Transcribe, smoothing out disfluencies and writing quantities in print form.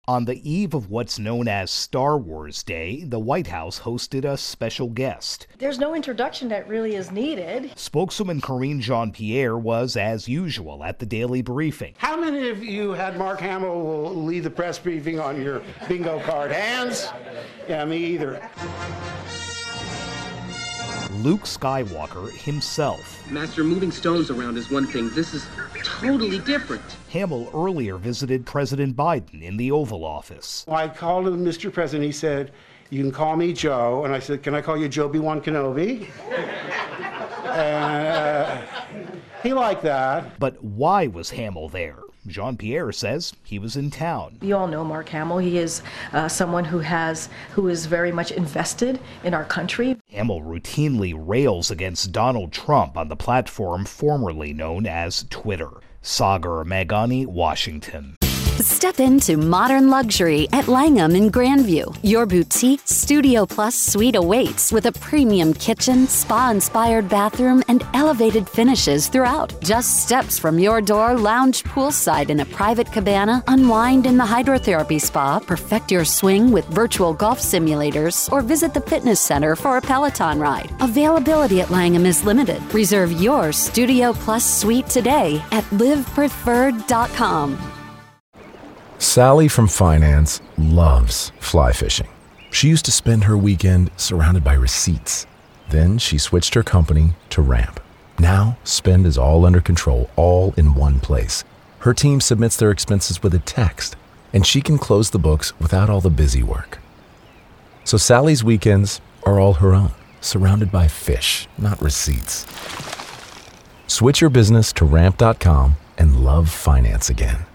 On the eve of what's known as Star Wars Day, the White House hosted a special guest. There's no introduction that really is needed. Spokeswoman Karine Jean-Pierre was, as usual, at the daily briefing. How many of you had Mark Hamill lead the press briefing on your bingo card? Hands? Yeah, me either. Luke Skywalker himself. Master, moving stones around is one thing. This is totally different. Hamill earlier visited President Biden in the Oval Office. I called him Mr. President. He said, "You can call me Joe." And I said, "Can I call you Joe-B-Wan Kenobi?" He liked that. But why was Hamill there? Jean-Pierre says he was in town. You all know Mark Hamill. He is someone who is very much invested in our country. Hamill routinely rails against Donald Trump on the platform formerly known as Twitter. Sagar Meghani, Washington. Step into modern luxury at Langham in Grandview. Your boutique Studio Plus suite awaits with a premium kitchen, spa-inspired bathroom, and elevated finishes throughout. Just steps from your door, lounge poolside in a private cabana, unwind in the hydrotherapy spa, perfect your swing with virtual golf simulators, or visit the fitness center for a Peloton ride. Availability at Langham is limited. Reserve your Studio Plus suite today at livepreferred.com. Sally from finance loves fly fishing. She used to spend her weekend surrounded by receipts. Then she switched her company to Ramp. Now, spend is all under control, all in one place. Her team submits their expenses with a text, and she can close the books without all the busy work. So Sally's weekends are all her own, surrounded by fish, not receipts. Switch your business to Ramp.com and love finance again.